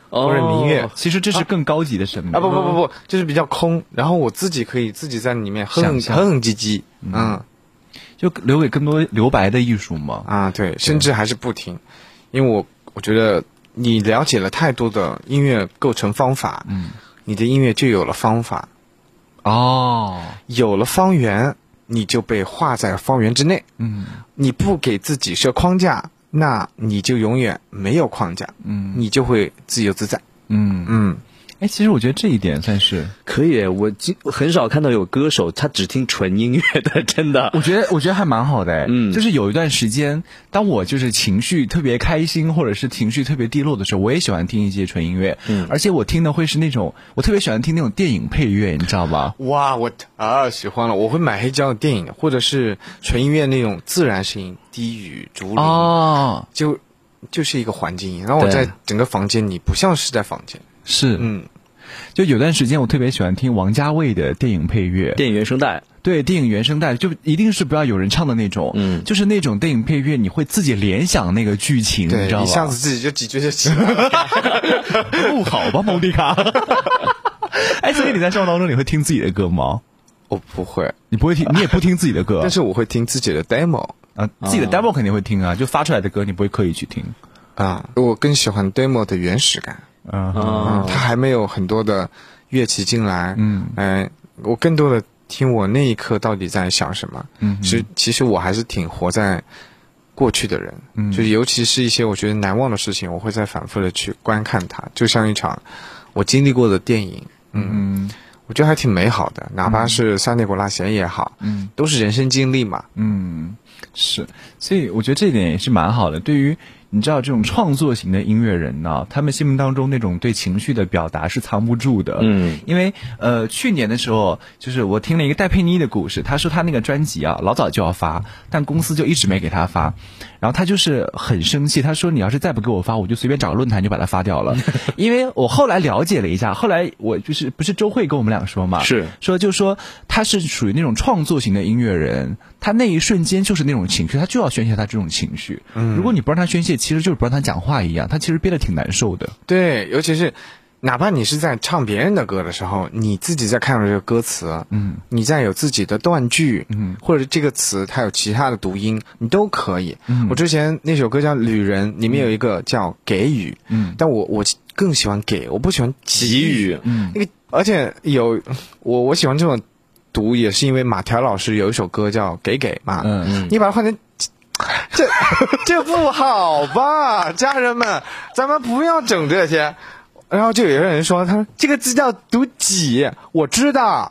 或者民乐。 其实这是更高级的审美啊不，就是比较空，然后我自己可以自己在里面哼哼唧唧， 就留给更多留白的艺术嘛。 啊，对，甚至还是不听，因为我觉得你了解了太多的音乐构成方法，你的音乐就有了方法。有了方圆，你就被画在方圆之内。你不给自己设框架，那你就永远没有框架。你就会自由自在。 其实我觉得这一点算是可以。我很少看到有歌手他只听纯音乐的，真的。 我觉得还蛮好的。就是有一段时间，当我就是情绪特别开心，或者是情绪特别低落的时候，我也喜欢听一些纯音乐。而且我听的会是那种，我特别喜欢听那种电影配乐，你知道吧？ 哇，我喜欢了！我会买黑胶的电影，或者是纯音乐那种自然声音，低语、竹林，就是一个环境音，然后我在整个房间里不像是在房间。 是，就有段时间我特别喜欢听王家卫的电影配乐， 电影原声带。 对，电影原声带就一定是不要有人唱的那种，就是那种电影配乐，你会自己联想那个剧情，你知道吧？ 一下子自己就几句就起来不好吧，蒙迪卡？所以你在生活当中你会听自己的歌吗？ 我不会。 你不会听，你也不听自己的歌， 但是我会听自己的 demo 自己的 demo 肯定会听啊，就发出来的歌你不会刻意去听我更喜欢 demo 的原始感。它还没有很多的乐器进来。我更多的听我那一刻到底在想什么。其实我还是挺活在过去的人。就是尤其是一些我觉得难忘的事情，我会再反复的去观看它，就像一场我经历过的电影。我觉得还挺美好的，哪怕是撒内古拉弦也好，都是人生经历嘛。 是，所以我觉得这一点也是蛮好的。对于你知道这种创作型的音乐人呢，他们心目当中那种对情绪的表达是藏不住的。因为去年的时候，就是我听了一个戴佩妮的故事，他说他那个专辑老早就要发，但公司就一直没给他发，然后他就是很生气，他说你要是再不给我发，我就随便找个论坛就把它发掉了。因为我后来了解了一下，后来我就是不是周慧跟我们俩说嘛， 是就说他是属于那种创作型的音乐人，他那一瞬间就是那种情绪，他就要宣泄他这种情绪。如果你不让他宣泄，其实就是不让他讲话一样，他其实憋得挺难受的。 对，尤其是哪怕你是在唱别人的歌的时候，你自己在看这个歌词，你在有自己的断句，或者这个词它有其他的读音，你都可以。我之前那首歌叫《旅人》，里面有一个叫给予，但我更喜欢给，我不喜欢给予。那个，而且我喜欢这种读，也是因为马条老师有一首歌叫《给给》嘛，你把它换成。这不好吧，家人们，咱们不要整这些。然后就有人说，他说这个字叫读己，我知道。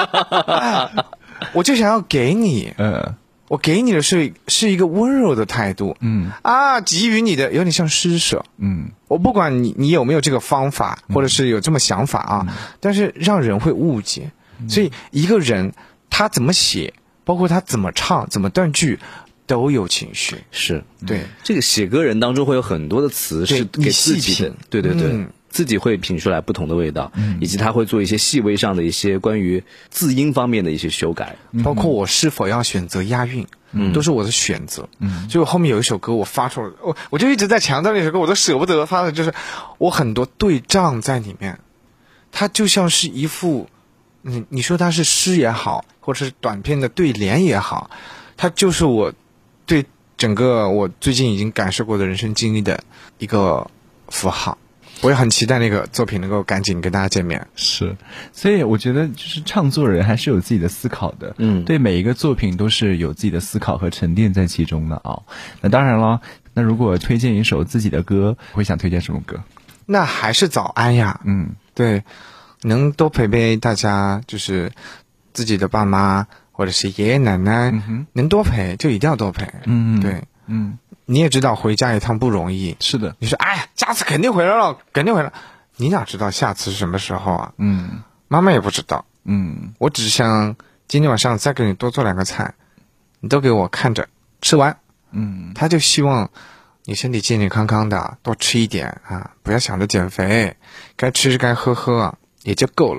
我就想要给你，我给你的是一个温柔的态度，给予你的有点像施舍，我不管你有没有这个方法，或者是有这么想法但是让人会误解，所以一个人他怎么写，包括他怎么唱，怎么断句。都有情绪， 是对这个写歌人当中会有很多的词是给自己的，对，自己会品出来不同的味道，以及他会做一些细微上的一些关于字音方面的一些修改， 包括我是否要选择押韵，都是我的选择。所以我后面有一首歌我发出来，我就一直在强调那首歌，我都舍不得发的，就是我很多对仗在里面，它就像是一副，你说它是诗也好，或者是短篇的对联也好，它就是我。对整个我最近已经感受过的人生经历的一个符号，我也很期待那个作品能够赶紧跟大家见面。 是，所以我觉得就是唱作人还是有自己的思考的，对每一个作品都是有自己的思考和沉淀在其中的那当然了，那如果推荐一首自己的歌，会想推荐什么歌？ 那还是早安呀。对，能多陪陪大家，就是自己的爸妈。或者是爷爷奶奶，能多陪就一定要多陪。对，你也知道回家一趟不容易。 是的， 你说哎呀，下次肯定回来了，肯定回来。你哪知道下次是什么时候啊？妈妈也不知道。我只想今天晚上再给你多做2个菜，你都给我看着吃完。他就希望你身体健健康康的，多吃一点不要想着减肥，该吃该喝也就够了。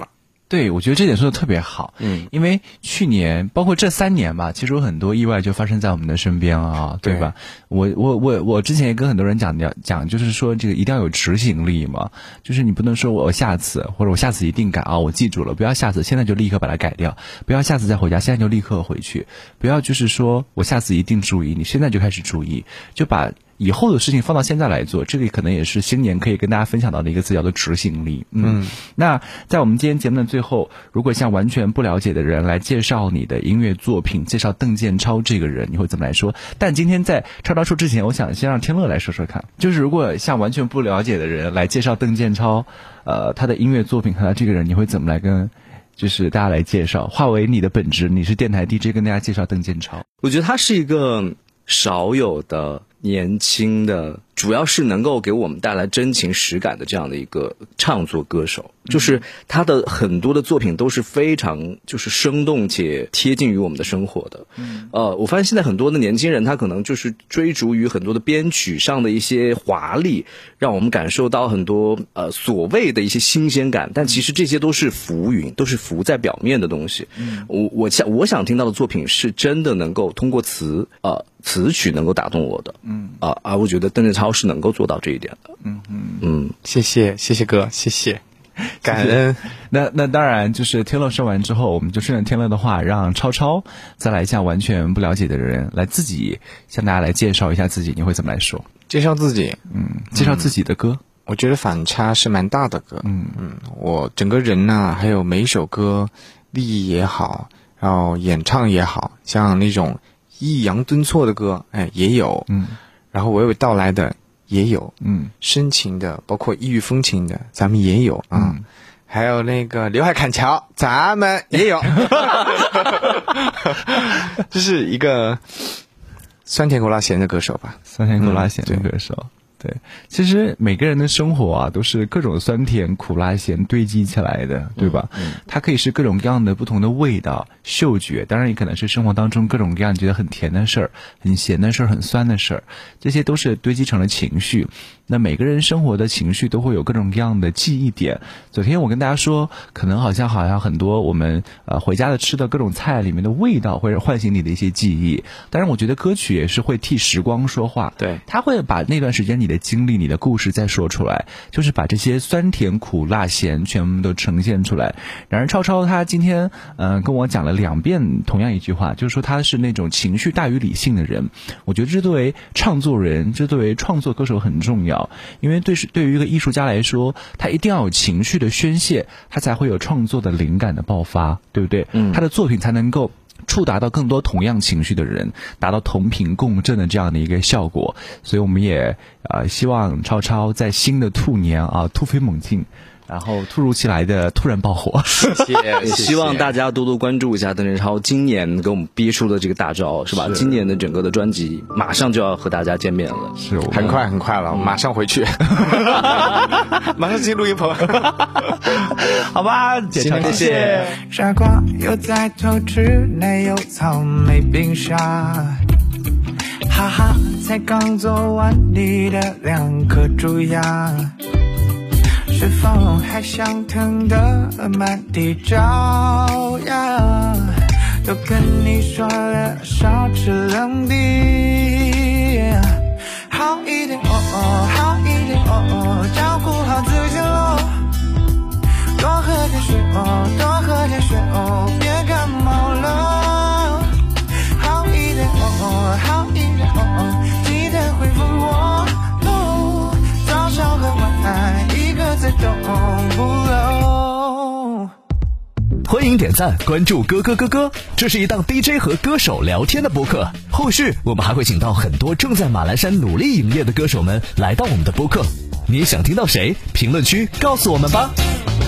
对，我觉得这点说的特别好。因为去年包括这3年吧，其实有很多意外就发生在我们的身边啊，对吧？我之前也跟很多人讲，就是说这个一定要有执行力嘛，就是你不能说我下次或者我下次一定改啊，我记住了，不要下次现在就立刻把它改掉，不要下次再回家现在就立刻回去，不要就是说我下次一定注意，你现在就开始注意，就把以后的事情放到现在来做，这里可能也是新年可以跟大家分享到的一个词，叫做执行力。那在我们今天节目的最后，如果向完全不了解的人来介绍你的音乐作品，介绍邓建超这个人，你会怎么来说？但今天在超超说之前，我想先让天乐来说说看，就是如果向完全不了解的人来介绍邓建超，他的音乐作品和他这个人，你会怎么来跟就是大家来介绍？化为你的本职，你是电台 DJ， 跟大家介绍邓建超。 我觉得他是一个少有的年轻的，主要是能够给我们带来真情实感的这样的一个唱作歌手，就是他的很多的作品都是非常就是生动且贴近于我们的生活的。我发现现在很多的年轻人他可能就是追逐于很多的编曲上的一些华丽，让我们感受到很多所谓的一些新鲜感，但其实这些都是浮云，都是浮在表面的东西。我想听到的作品是真的能够通过词曲能够打动我的。我觉得邓建超是能够做到这一点的。 谢谢哥，谢谢，感恩。 那当然，就是天乐说完之后，我们就顺着天乐的话，让超超再来向完全不了解的人来自己向大家来介绍一下自己，你会怎么来说？ 介绍自己， 介绍自己的歌。 我觉得反差是蛮大的歌。我整个人呢，还有每一首歌立意也好，然后演唱也好，像那种抑扬顿挫的歌，也有。然后娓娓道来的也有，深情的，包括异域风情的，咱们也有啊。还有那个刘海砍桥，咱们也有。这是一个酸甜苦辣咸的歌手吧？ 酸甜苦辣咸的歌手。对，其实每个人的生活啊，都是各种酸甜苦辣咸堆积起来的，对吧？它可以是各种各样的不同的味道，嗅觉，当然也可能是生活当中各种各样觉得很甜的事儿、很咸的事儿、很酸的事儿，这些都是堆积成了情绪。那每个人生活的情绪都会有各种各样的记忆点。昨天我跟大家说，可能好像很多我们回家的吃的各种菜里面的味道会唤醒你的一些记忆。当然，我觉得歌曲也是会替时光说话， 对， 它会把那段时间你的经历、你的故事再说出来，就是把这些酸甜苦辣咸全部都呈现出来。然而超超他今天跟我讲了2遍同样一句话，就是说他是那种情绪大于理性的人。我觉得这作为唱作人，这作为创作歌手很重要。因为对于一个艺术家来说，他一定要有情绪的宣泄，他才会有创作的灵感的爆发，对不对？他的作品才能够触达到更多同样情绪的人，达到同频共振的这样的一个效果。所以我们也希望超超在新的兔年突飞猛进，然后突如其来的突然爆火。 谢谢。 也希望大家多多关注一下邓建超今年给我们憋出的这个大招，是吧？今年的整个的专辑马上就要和大家见面了， 是很快了，马上回去，马上进录音棚。 好吧，谢谢。 傻瓜又在偷吃奶油草莓冰沙，哈哈，才刚做完你的2颗蛀牙，是否还想疼得满地找呀？都跟你说了少吃冷的，好一点好一点照顾好自己咯，多喝点水多喝点水别感冒了，好一点好一点记得回复我咯，早上和晚安一个字都不漏。 欢迎点赞关注哥哥哥哥，这是一档 DJ 和歌手聊天的播客，后续我们还会请到很多正在马栏山努力营业的歌手们来到我们的播客，你想听到谁？评论区告诉我们吧。